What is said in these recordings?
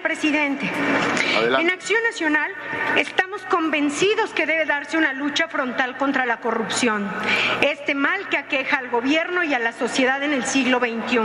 presidente. Adelante. En Acción Nacional estamos convencidos que debe darse una lucha frontal contra la corrupción, este mal que aqueja al gobierno y a la sociedad en el siglo XXI.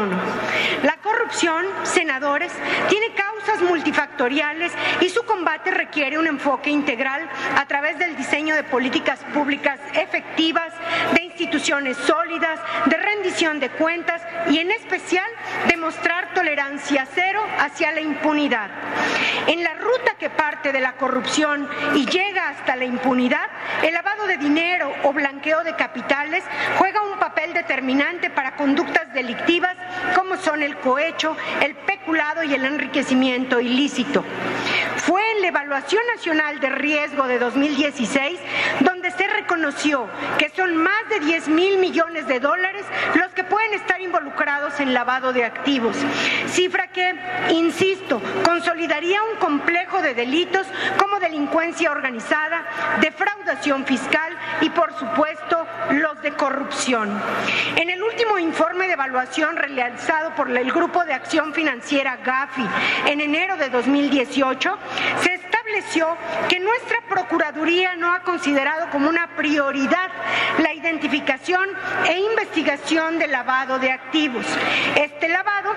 La corrupción, senadores, tiene causas multifactoriales y su combate requiere un enfoque integral a través del diseño de políticas públicas efectivas, de instituciones sólidas, de rendición de cuentas y en especial de mostrar tolerancia cero hacia la impunidad. En la ruta que parte de la corrupción y llega hasta la impunidad, el lavado de dinero o blanqueo de capitales juega un papel determinante para conductas delictivas como son el cohecho, el peculado y el enriquecimiento ilícito. Fue en la Evaluación Nacional de Riesgo de 2016 donde se reconoció que son más de 10,000 millones de dólares los que pueden estar involucrados en lavado de activos, cifra que, insisto, consolidaría un complejo de delitos como delincuencia organizada, defraudación fiscal y, por supuesto, los de corrupción. En el último informe de evaluación realizado por el Grupo de Acción Financiera GAFI en enero de 2018, se estableció que nuestra Procuraduría no ha considerado como una prioridad la identificación e investigación del lavado de activos. Este lavado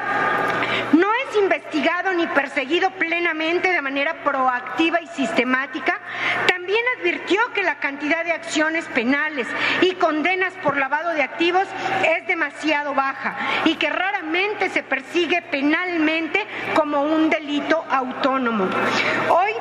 no es investigado ni perseguido plenamente de manera proactiva y sistemática. También advirtió que la cantidad de acciones penales y condenas por lavado de activos es demasiado baja y que raramente se persigue penalmente como un delito autónomo. Hoy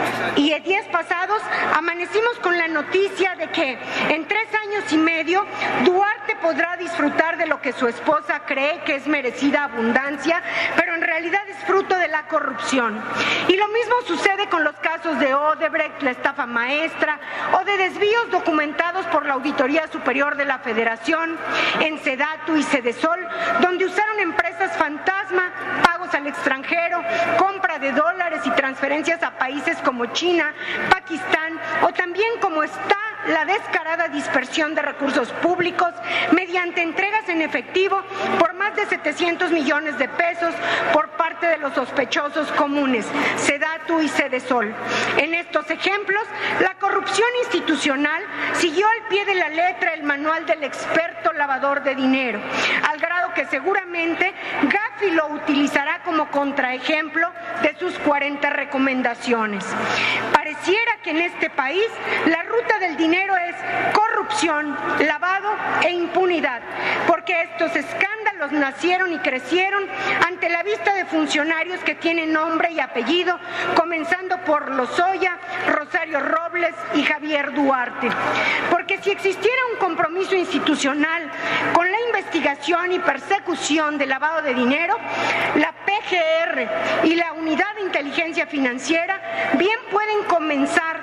y en días pasados amanecimos con la noticia de que en 3 años y medio Duarte podrá disfrutar de lo que su esposa cree que es merecida abundancia, pero en realidad es fruto de la corrupción. Y lo mismo sucede con los casos de Odebrecht, la estafa maestra, o de desvíos documentados por la Auditoría Superior de la Federación, en Sedatu y Sedesol, donde usaron empresas fantasma, pagos al extranjero, compra de dólares y transferencias a países como China, Pakistán, o también como está la descarada dispersión de recursos públicos mediante entregas en efectivo por más de 700 millones de pesos por parte de los sospechosos comunes, Sedatu y Sedesol. En estos ejemplos, la corrupción institucional siguió al pie de la letra el manual del experto lavador de dinero, al grado que seguramente GAFI lo utilizará como contraejemplo de sus 40 recomendaciones. Pareciera que en este país la ruta del dinero es corrupción, lavado e impunidad, porque estos escándalos nacieron y crecieron ante la vista de funcionarios que tienen nombre y apellido, comenzando por Lozoya, Rosario Robles y Javier Duarte. Porque si existiera un compromiso institucional con la investigación y persecución del lavado de dinero, la PGR y la Unidad de Inteligencia Financiera bien pueden comenzar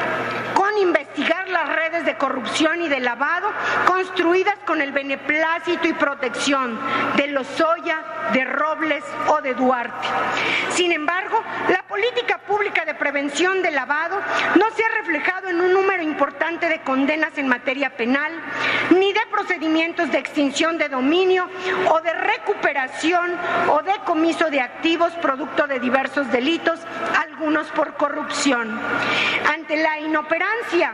con investigar las redes de corrupción y de lavado construidas con el beneplácito y protección de Lozoya, de Robles o de Duarte. Sin embargo, la política pública de prevención del lavado no se ha reflejado en un número importante de condenas en materia penal, ni de procedimientos de extinción de dominio o de recuperación o decomiso de activos producto de diversos delitos, algunos por corrupción. Ante la inoperancia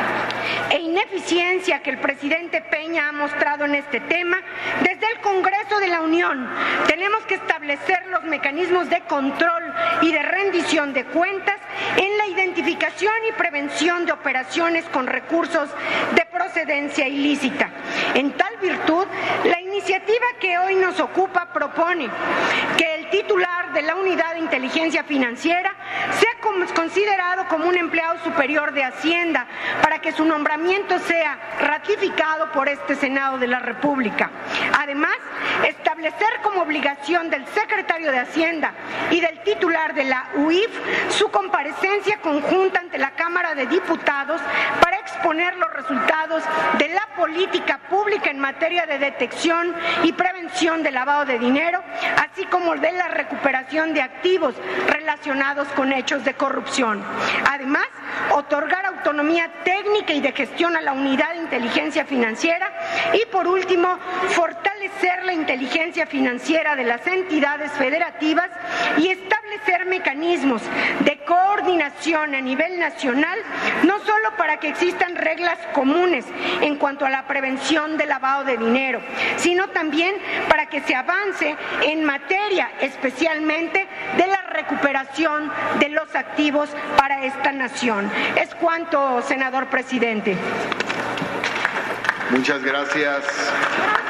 e ineficiencia que el presidente Peña ha mostrado en este tema, desde el Congreso de la Unión tenemos que establecer los mecanismos de control y de rendición de cuentas en la identificación y prevención de operaciones con recursos de procedencia ilícita. En tal virtud, la iniciativa que hoy nos ocupa propone que el titular de la Unidad de Inteligencia Financiera sea considerado como un empleado superior de Hacienda para que su nombramiento sea ratificado por este Senado de la República. Además, establecer como obligación del secretario de Hacienda y del titular de la UIF su comparecencia conjunta ante la Cámara de Diputados para exponer los resultados de la política pública en materia de detección y prevención del lavado de dinero, así como de la recuperación de activos relacionados con hechos de corrupción. Además, otorgar autonomía técnica y de gestión a la Unidad de Inteligencia Financiera y, por último, fortalecer la inteligencia financiera de las entidades federativas y establecer mecanismos mecanismos de coordinación a nivel nacional, no solo para que existan reglas comunes en cuanto a la prevención del lavado de dinero, sino también para que se avance en materia especialmente de la recuperación de los activos para esta nación. Es cuanto, senador presidente. Muchas gracias.